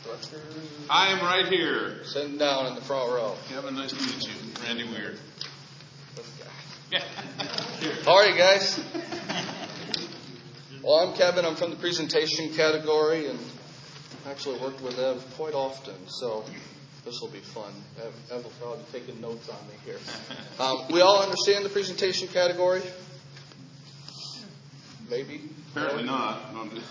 I am right here. Sitting down in the front row. Kevin, nice to meet you. Randy Weir. How are you guys? Well, I'm Kevin. I'm from the presentation category and actually worked with Ev quite often, so this will be fun. Ev will probably be taking notes on me here. We all understand the presentation category? Maybe? Apparently not.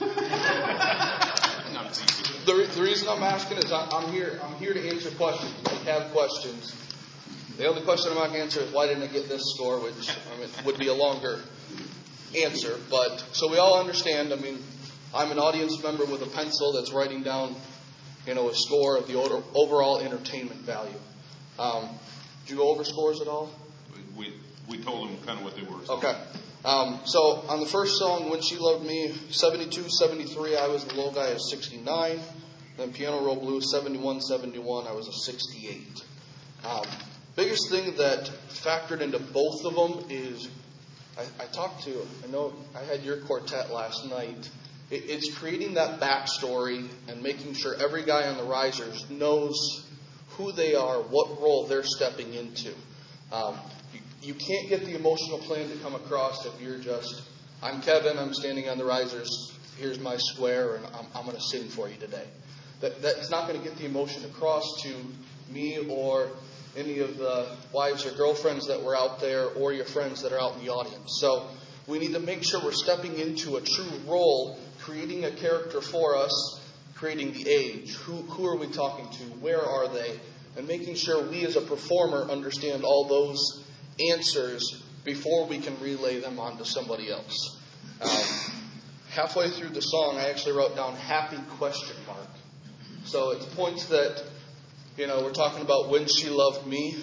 The reason I'm asking is I'm here to answer questions. If you have questions, the only question I'm not going to answer is why didn't I get this score, which would be a longer answer. But so we all understand. I'm an audience member with a pencil that's writing down, a score of the overall entertainment value. Did you go over scores at all? We told them kind of what they were. Okay. So on the first song, When She Loved Me, 72, 73, I was the low guy at 69. Then Piano Roll Blues, 71, 71, I was a 68. Biggest thing that factored into both of them is, I know I had your quartet last night. It's creating that backstory and making sure every guy on the risers knows who they are, what role they're stepping into. You can't get the emotional plan to come across if you're just, I'm Kevin, I'm standing on the risers, here's my square, and I'm going to sing for you today. That's not going to get the emotion across to me or any of the wives or girlfriends that were out there or your friends that are out in the audience. So we need to make sure we're stepping into a true role, creating a character for us, creating the age. Who are we talking to? Where are they? And making sure we as a performer understand all those answers before we can relay them on to somebody else. Halfway through the song, I actually wrote down happy question mark. So it's points that, we're talking about when she loved me.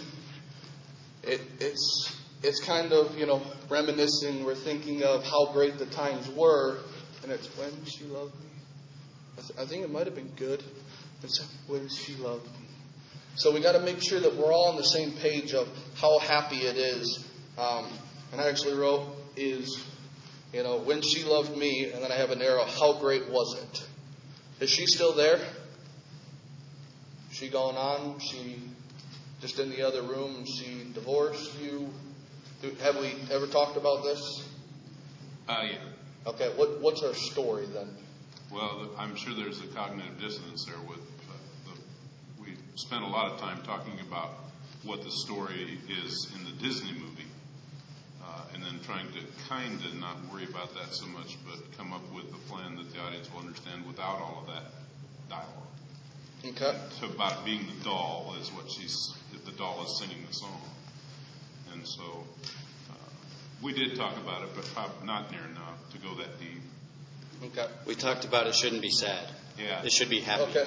It's kind of, reminiscing. We're thinking of how great the times were, and it's when she loved me. I think it might have been good. It's when she loved me. So we got to make sure that we're all on the same page of how happy it is. And I actually wrote is, when she loved me, and then I have an arrow, how great was it? Is she still there? Is she going on? She just in the other room? She divorced you? Have we ever talked about this? Yeah. Okay, what's her story then? Well, I'm sure there's a cognitive dissonance there with we spent a lot of time talking about what the story is in the Disney movie, and then trying to kind of not worry about that so much, but come up with a plan that the audience will understand without all of that dialogue. Okay. So about being the doll is the doll is singing the song. And so we did talk about it, but probably not near enough to go that deep. Okay. We talked about it shouldn't be sad. Yeah. It should be happy. Okay.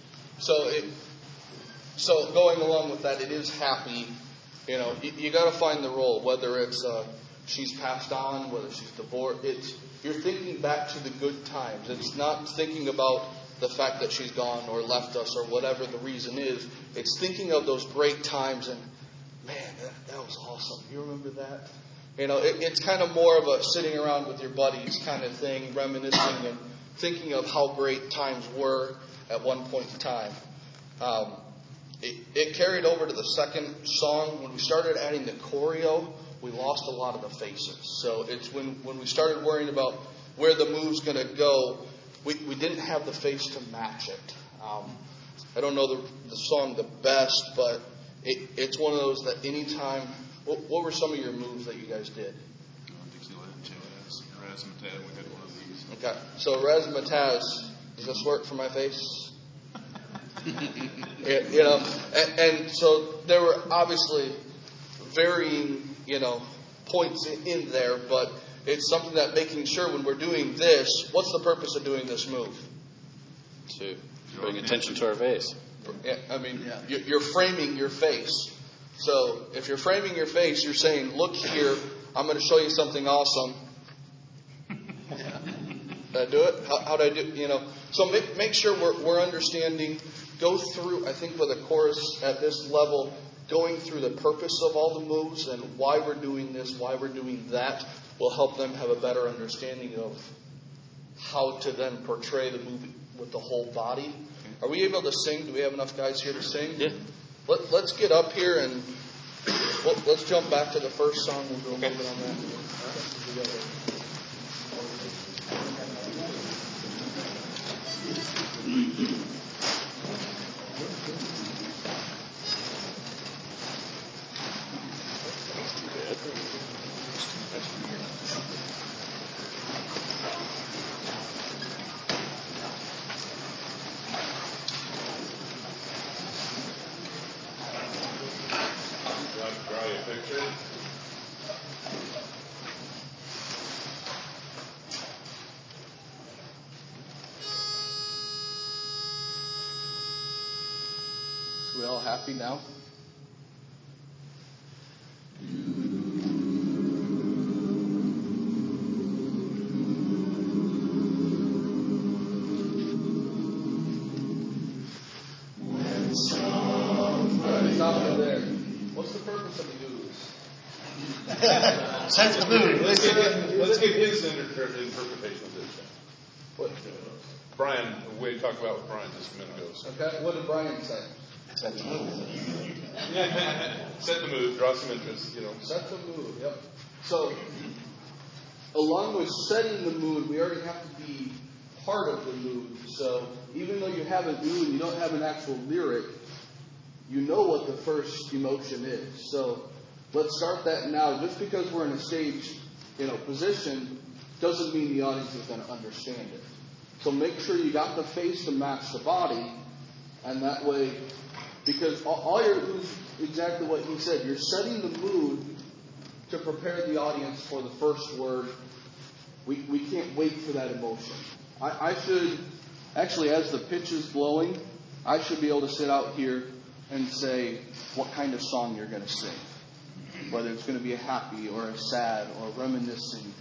So going along with that, it is happy. You got to find the role, whether it's she's passed on, whether she's divorced. You're thinking back to the good times. It's not thinking about the fact that she's gone or left us or whatever the reason is. It's thinking of those great times and, man, that was awesome. You remember that? It's kind of more of a sitting around with your buddies kind of thing, reminiscing and thinking of how great times were at one point in time. It carried over to the second song. When we started adding the choreo, we lost a lot of the faces. So it's when we started worrying about where the move's going to go, we didn't have the face to match it. I don't know the song the best, but it's one of those that anytime... What were some of your moves that you guys did? Dixieland, Jazz, Razzmatazz, we had one of these. Okay, so Razzmatazz, does this work for my face? And so there were obviously varying, points in there, but it's something that making sure when we're doing this, what's the purpose of doing this move? To bring attention to our face. You're framing your face. So if you're framing your face, you're saying, look here, I'm going to show you something awesome. Did I do it? How did I do? So make sure we're understanding. Go through, I think with a chorus at this level, going through the purpose of all the moves and why we're doing this, why we're doing that, will help them have a better understanding of how to then portray the movie with the whole body. Are we able to sing? Do we have enough guys here to sing? Yeah. Let's get up here and let's jump back to the first song. We'll go a little bit on that. Draw you a picture. So we all happy now? Stop it there. What's the purpose of the ooze? Sets the mood. Let's get his interpretation of this. What? Brian, we talked about with Brian just a minute ago. Okay, what did Brian say? Set the mood. Set the mood, draw some interest, Set the mood, yep. So, along with setting the mood, we already have to be part of the mood. So, even though you have a mood and you don't have an actual lyric, you know what the first emotion is. So, let's start that now. Just because we're in a stage, position, doesn't mean the audience is going to understand it. So make sure you got the face to match the body, and that way, because all you're doing is exactly what he said. You're setting the mood to prepare the audience for the first word. We can't wait for that emotion. I should, actually, as the pitch is blowing, I should be able to sit out here and say what kind of song you're going to sing. Whether it's going to be a happy or a sad or reminiscing.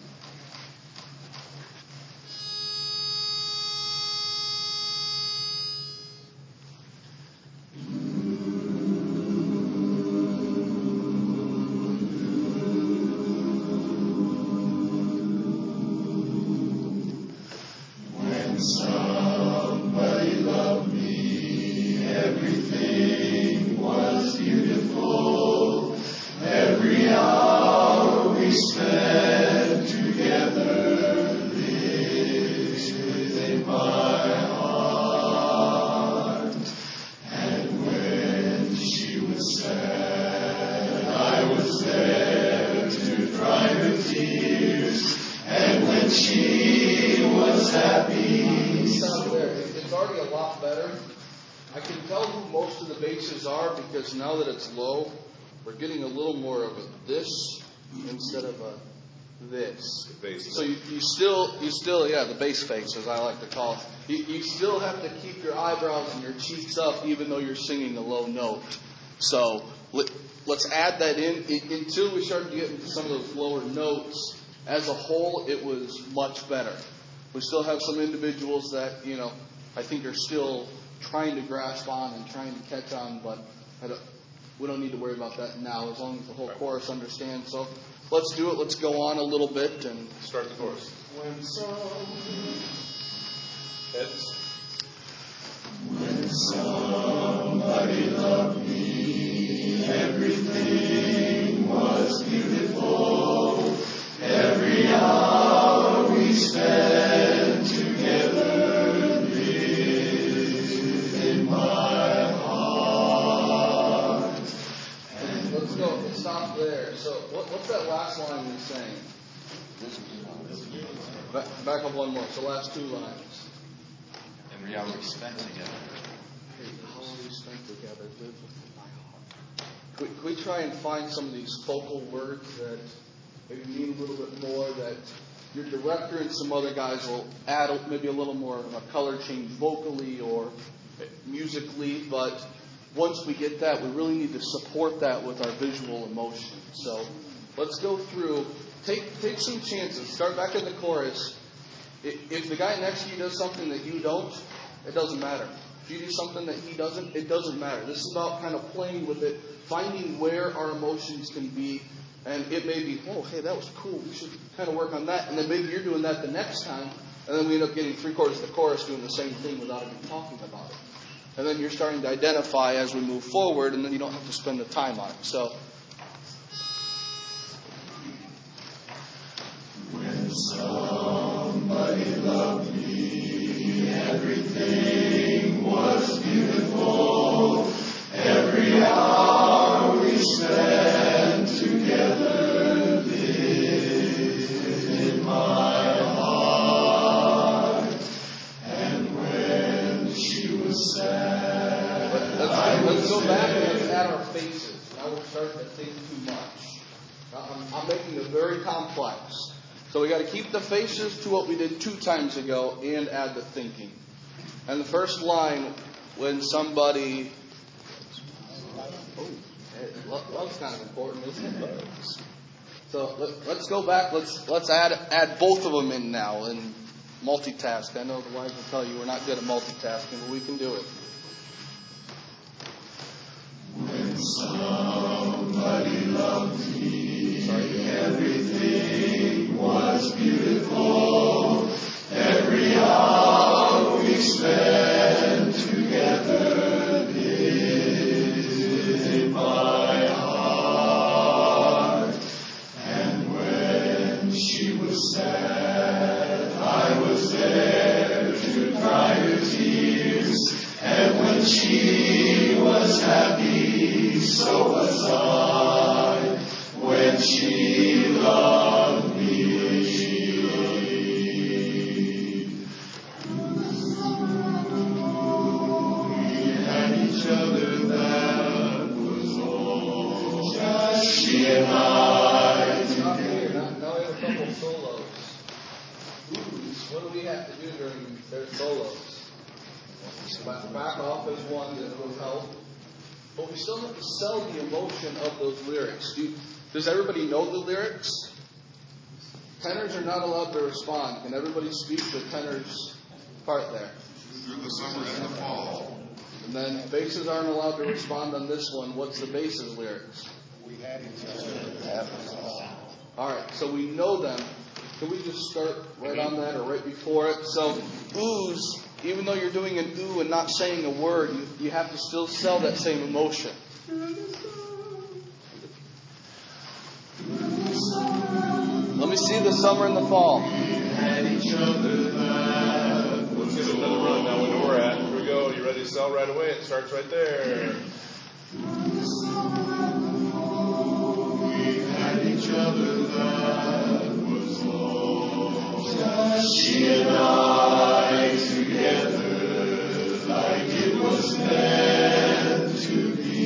Because now that it's low, we're getting a little more of a this instead of a this. So you still, the bass face, as I like to call it. You still have to keep your eyebrows and your cheeks up, even though you're singing a low note. So let's add that in. Until we started to get into some of those lower notes, as a whole, it was much better. We still have some individuals that, I think are still trying to grasp on and trying to catch on, but we don't need to worry about that now, as long as the whole chorus understands. So let's do it. Let's go on a little bit and start the chorus. When somebody loved me, everything was beautiful. Every hour we spent together lives within my heart. Let's go. Stop there. So what's that last line you're saying? Back up one more. So last two lines. Every hour we spent together. Every hour we spent together lives within my heart. Can we try and find some of these focal words that maybe mean a little bit more, that your director and some other guys will add maybe a little more of a color change vocally or musically, but once we get that, we really need to support that with our visual emotion. So let's go through, take some chances, start back in the chorus. If the guy next to you does something that you don't, it doesn't matter. If you do something that he doesn't, it doesn't matter. This is about kind of playing with it, finding where our emotions can be. And it may be, oh, hey, that was cool. We should kind of work on that. And then maybe you're doing that the next time. And then we end up getting 3/4 of the chorus doing the same thing without even talking about it. And then you're starting to identify as we move forward, and then you don't have to spend the time on it. So, when somebody loved me, everything was beautiful. Every hour we spent together lived in my heart. And when she was sad, let's go back and let's add our faces. Now we're starting to think too much. I'm making it very complex. So we got to keep the faces to what we did 2 times ago and add the thinking. And the first line, when somebody... Love's kind of important, isn't it? So let's go back. Let's add both of them in now and multitask. I know the wives will tell you we're not good at multitasking, but we can do it. When somebody loved me, everything was beautiful. Every hour we spent together lived in my heart. And when she was sad, I was there to dry her tears. And when she was happy, so was I. When she loved me, we had each other, that was all. Just she and I together. Now we have a couple solos. What do we have to do during their solos? Back off as one that will help. But we still have to sell the emotion of those lyrics. Does everybody know the lyrics? Tenors are not allowed to respond. Can everybody speak the tenor's part there? Through the summer and the fall. And then basses aren't allowed to respond on this one. What's the bass's lyrics? We had each other. All right, so we know them. Can we just start right on that or right before it? So, oohs, even though you're doing an ooh and not saying a word, you have to still sell that same emotion. Let me see the summer and the fall. Had each other, that was Let's get another run now. We know where we're at. Here we go. You ready to sell right away? It starts right there. we had each other, that was all. Just she and I together, like it was meant to be.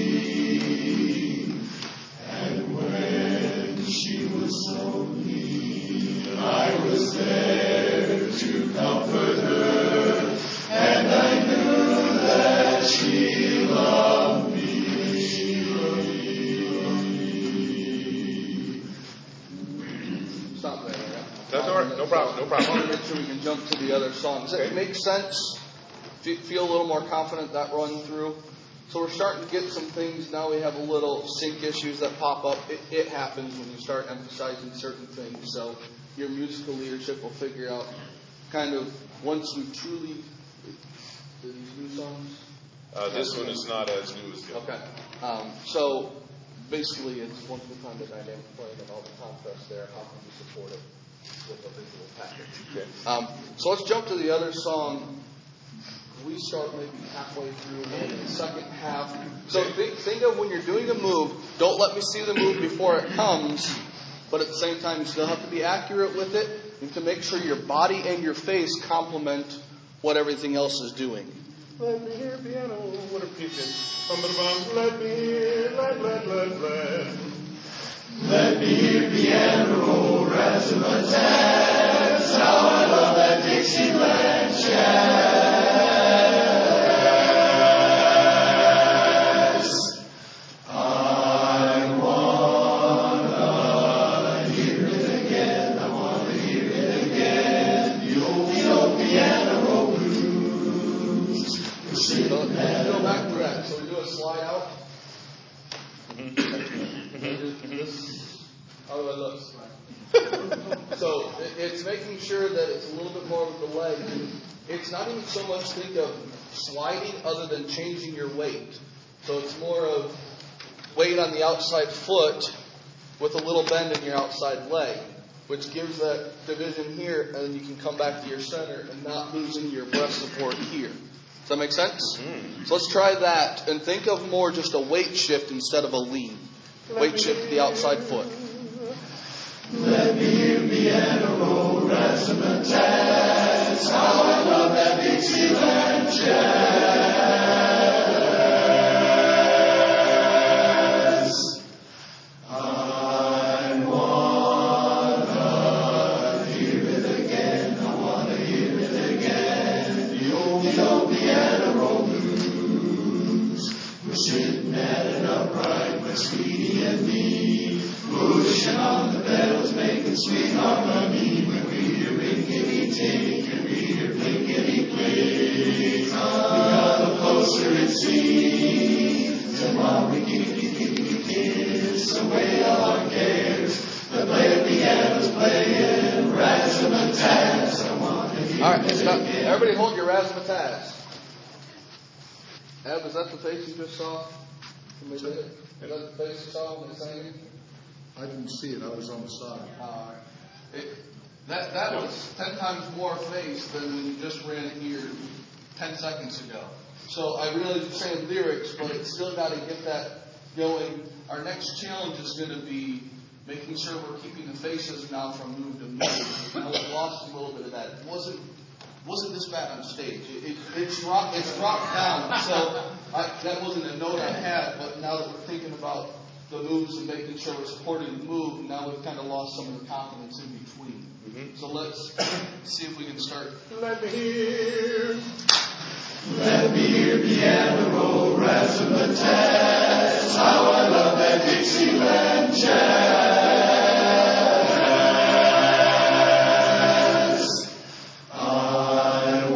And when she was so mean, I was there to comfort her, and I knew that she loved me. Stop there. That's all right. No problem. No I want to problem. make sure we can jump to the other songs. Does that Okay. make sense? Feel a little more confident that run through? So we're starting to get some things. Now we have a little sync issues that pop up. It happens when you start emphasizing certain things. So your musical leadership will figure out kind of once we truly do these new songs. This one is not as new as the other. Okay. So basically it's once we find the dynamic playing and all the contrast there, how can we support it with a visual package? Okay. So let's jump to the other song. We start maybe halfway through the second half. So think of when you're doing a move, don't let me see the move before it comes, but at the same time you still have to be accurate with it and to make sure your body and your face complement what everything else is doing. Let me hear piano. What a peeping. Let me hear. Let. Let me hear piano, razzmatazz. How I love that Dixieland jazz. I wanna hear it again. I wanna hear it again. The old piano blues. We're singing So let's that. go back to that. So we do a slide out. How do I look? So it's making sure that it's a little bit more with the leg. It's not even so much think of sliding other than changing your weight. So it's more of weight on the outside foot with a little bend in your outside leg, which gives that division here, and then you can come back to your center and not losing your breast support here. Does that make sense? So let's try that and think of more just a weight shift instead of a lean. Weight shift to the outside foot. Let me hear piano roll, razzmatazz. How I love that Dixieland jazz. I wanna hear it again. I wanna hear it again. The old piano roll blues. We're sitting at an upright with Sweetie and me, pushing on the pedals, making sweet harmony. When we hear rinkety-tink and we hear blinkety-blink, we come closer it seems. And while we kiss away all our cares, the player piano's playing razzmatazz. I want to hear All right, stop. Everybody hold your razzmatazz. Eb, is that the face you just saw? Is that the face you saw when they sang it? I didn't see it. I was on the side. That was 10 times more face than when you just ran here 10 seconds ago. So I realize you're saying lyrics, but it's still got to get that going. Our next challenge is going to be making sure we're keeping the faces now from move to move. Now we've lost a little bit of that. It wasn't this bad on stage. It's dropped down. So that wasn't a note I had, but now that we're thinking about the moves and making sure we're supporting the move, now we've kind of lost some of the confidence in between. So let's see if we can start. Let me hear piano roll, razzmatazz. How I love that Dixieland jazz. I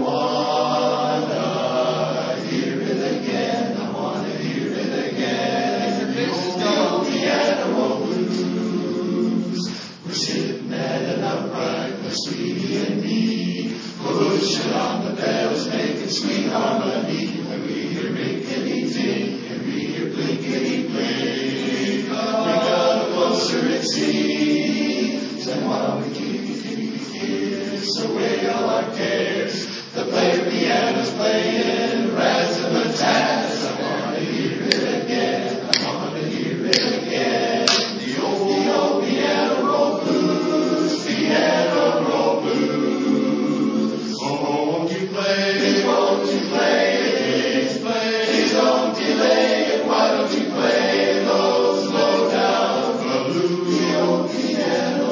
wanna hear it again. I wanna hear it again. The old piano roll blues. We're sitting at an upright with Sweetie and me, pushing on the pedals, making sweet harmony. When we hear rinkety-tink and we hear blinkety-blink, we come closer it seems. And while we kiss away all our cares, the player piano's playing razzmatazz. I wanna hear it again. I wanna hear it again. The old piano roll blues, piano roll blues. Oh, won't you play it? Won't you play it? Please play it. Don't delay it. Why don't you play those low down blues? The old piano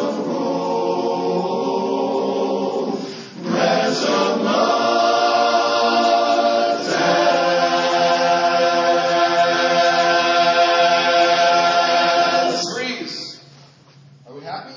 roll, razzmatazz. Freeze. Are we happy?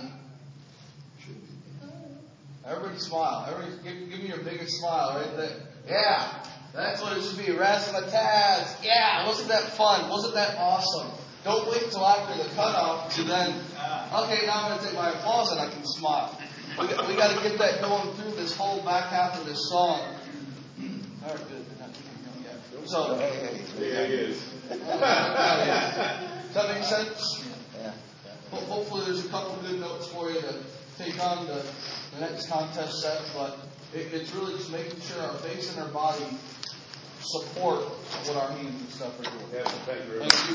Everybody smile. Everybody give me your biggest smile right there. Yeah, that's what it should be. Razzmatazz. Yeah, wasn't that fun? Wasn't that awesome? Don't wait till after the cutoff to then, okay, now I'm going to take my applause and I can smile. We got to get that going through this whole back half of this song. All right, good. They're not keeping going yet. So, There he is. does that make sense? Yeah. Hopefully there's a couple of good notes for you to take on the next contest set, but it's really just making sure our face and our body support what our hands and stuff are doing. Yes, thank you very much. Thank you.